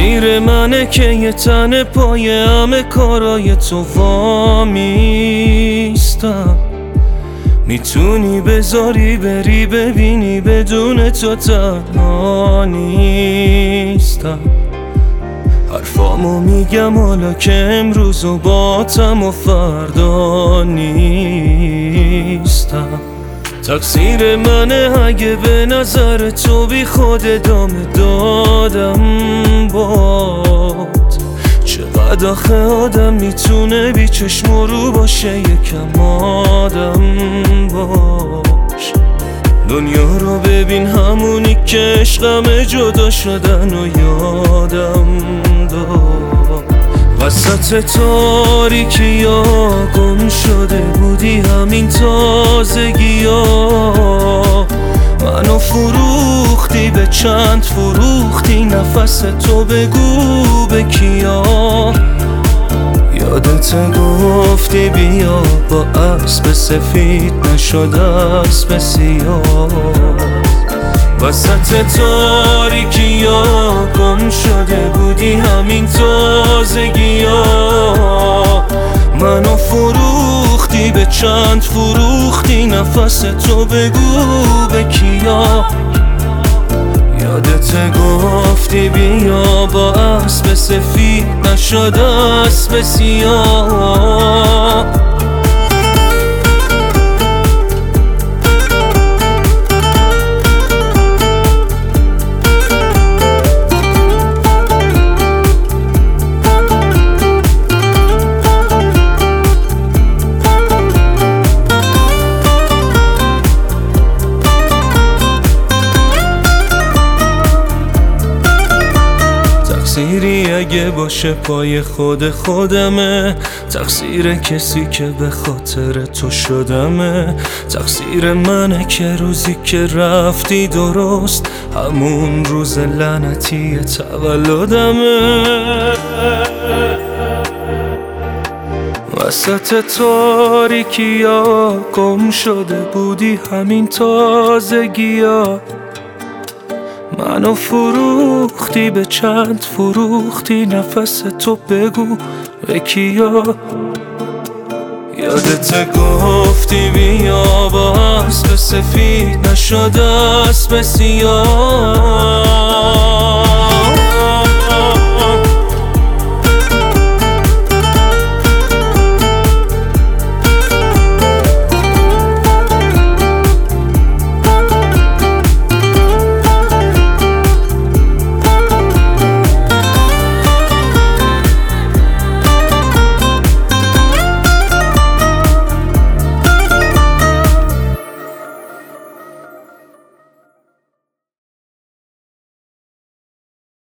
تقصیر منه که یه تن پای همه کارای تو وامیستم. میتونی بذاری بری ببینی بدون تو تنها نیستم. حرفامو میگم حالا که امروز و باتم و فردا نیستم. تقصیر منه اگه به نظر تو بی خود ادامه دادم باد. چقدر آخه آدم میتونه بی چشم و رو باشه یکم آدم باش. دنیا رو ببین همونی که عشقم جدا شدن و یادم داد. وسط تاریکی ها گم شده بودی همین تازگی ها. منو فروختی به چند فروختی نفس تو بگو به کیا. یادت گفتی بیا با اسب سفید نشد اسب سیاه. وسط تاریکی ها گم شده بودی همین تازگی ها. منو فروختی به چند فروختی نفس تو بگو به کیا. یادت گفتی بیا با اسب سفید نشد اسب سیاه. تقصیری اگه باشه پای خودمه. تقصیر کسی که به خاطر تو شدمه. تقصیر منه که روزی که رفتی درست همون روز لعنتی تولدمه. وسط تاریکی ها گم شده بودی همین تازگی ها. منو فروختی به چند فروختی نفس تو بگو به کیا. یادت گفتی بیا با اسب سفید نشد اسب سیاه.